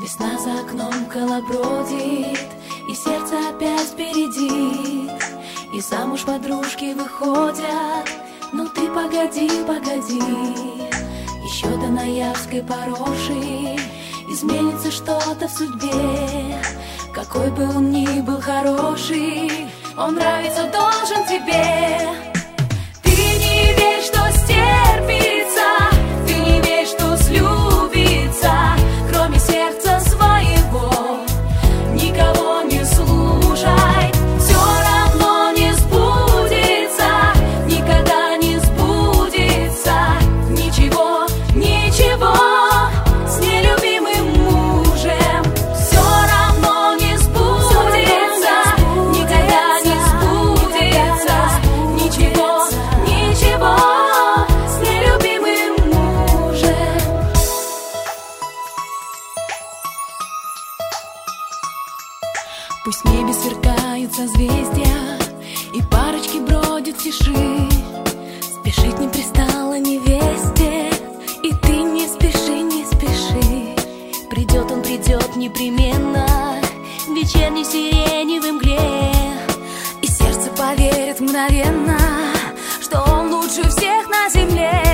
Весна за окном колобродит, и сердце опять бередит, и замуж подружки выходят. Ну ты погоди, погоди, еще до ноябрьской пороши изменится что-то в судьбе. Какой бы он ни был хороший, он нравится должен тебе. Ты не верь, что стерпится, ты не верь, что слюбится. Кроме сердца своего никого не слушай. Все равно не сбудется, никогда не сбудется ничего, ничего с нелюбимым мужем. Все равно не сбудется, никогда не сбудется ничего, ничего с нелюбимым мужем. Пусть в небе сверкают созвездия, и парочки бродят в тиши. Спешить не пристало невесте, и ты не спеши, не спеши. Придет он, придет непременно, в вечерней сиреневой мгле, и сердце поверит мгновенно, что он лучше всех на земле.